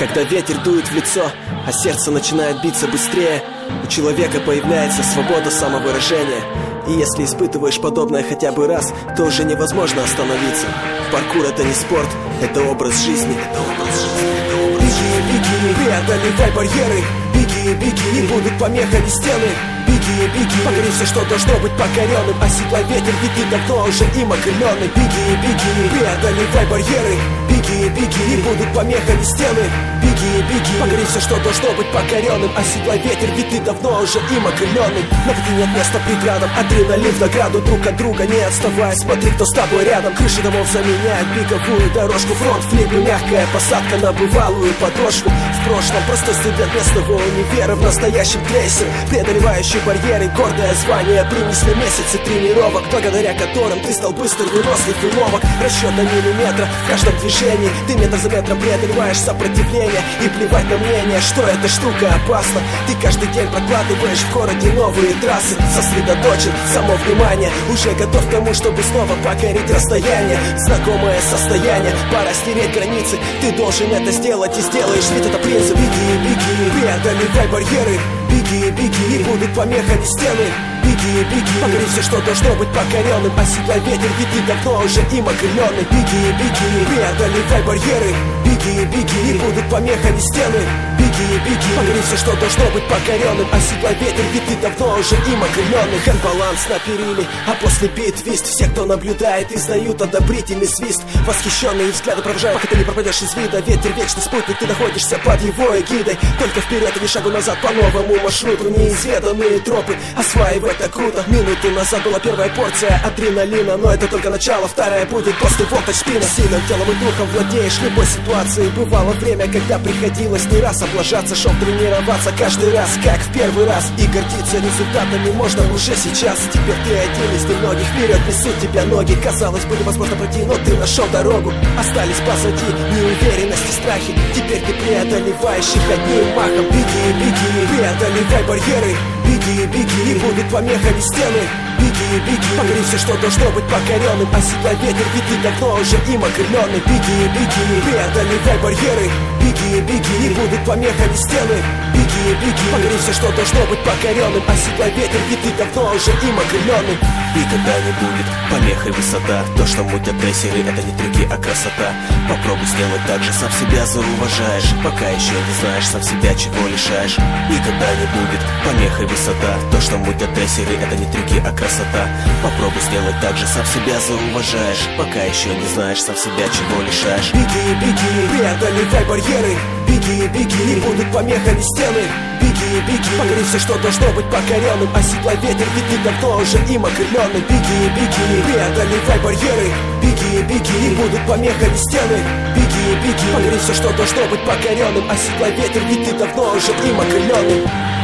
Когда ветер дует в лицо, а сердце начинает биться быстрее, у человека появляется свобода самовыражения. И если испытываешь подобное хотя бы раз, то уже невозможно остановиться. Паркур — это не спорт, это образ жизни. Беги, преодолевай барьеры. Беги, не будут помехами стены. Беги, покори все, что должно быть покоренным. Оседлай ветер, ведь ты давно уже им окрыленный. Беги, преодолевай барьеры. Беги, не будут помехами стены. Беги, покори все, что должно быть покоренным. Оседлай ветер, ведь ты давно уже им окрыленный. На пути нет места преградам, адреналин в награду. Друг от друга не отставай, смотри, кто с тобой рядом. Крыши домов заменяют беговую дорожку. Фронт, флипы, мягкая посадка на бывалую подошву. В прошлом простой студент местного универа, в настоящем крейсер, преодолевающий барьеры. Гордое звание принесли месяцы тренировок, благодаря которым ты стал быстр, вынослив и ловок. Расчет на миллиметра в каждом движении. Ты метр за метром преодолеваешь сопротивление. И плевать на мнение, что эта штука опасна. Ты каждый день прокладываешь в городе новые трассы. Сосредоточен, само внимание, уже готов к тому, чтобы снова покорить расстояние. Знакомое состояние, пора стереть границы. Ты должен это сделать и сделаешь, ведь это принцип. Беги, преодолевай барьеры. Беги, не будут помехами стены. Беги, покори все, что должно быть покоренным. Оседлай ветер, ведь ты давно уже им окрыленный. Беги, преодолевай барьеры. Беги, не будут помехами стены. Беги, покори все, что должно быть покоренным. Оседлай ветер, ведь ты давно уже им окрыленный. Баланс на периле, а после бит твист. Все, кто наблюдает, издают одобрительный свист. Восхищенные взгляды провожают, пока ты не пропадешь из вида. Ветер вечный спутник, ты находишься под его эгидой. Только вперед, а не шагу назад по новому маршруту. Неизведанные тропы, осваивай, это круто. Минуту назад была первая порция адреналина, но это только начало, вторая будет после волтачпина. Сильным телом и духом владеешь любой ситуацией. Бывало время, когда приходилось не раз облажаться, шел тренироваться каждый раз, как в первый раз. И гордиться результатами можно уже сейчас. Теперь ты один из немногих, вперед несут тебя ноги. Казалось бы, невозможно пройти, но ты нашел дорогу. Остались позади неуверенность и страхи. Теперь ты преодолеваешь их одним махом. Беги, преодолевай барьеры. Беги, не будут помехами стены. Беги, покори все, что должно быть покоренным. Оседлай ветер, ведь ты давно уже им окрыленный. Беги, преодолевай барьеры. Беги, не будут помехами стены. Беги, покори все, что должно быть покоренным. Оседлай ветер, ведь ты давно уже им окрыленный. И когда не будет помехой высота, то, что мутят трессеры, это не трюки, а красота. Попробуй сделать так же, сам себя зауважаешь. Пока еще не знаешь сам себя, чего лишаешь. И когда не будет помехой высота, то, что мутят трессеры, это не трюки, а красота. Попробуй сделать так же, сам себя зауважаешь. Пока еще не знаешь сам себя, чего лишаешь. Беги, преодолевай барьеры. Беги, не будут помехами стены. Беги, покори все, что должно быть покоренным. Оседлай ветер, ведь ты давно уже им окрыленный. Беги, преодолевай барьеры. Беги, не будут помехами стены. Беги, покори все, что должно быть покоренным. Оседлай ветер, ведь ты давно уже им окрыленный.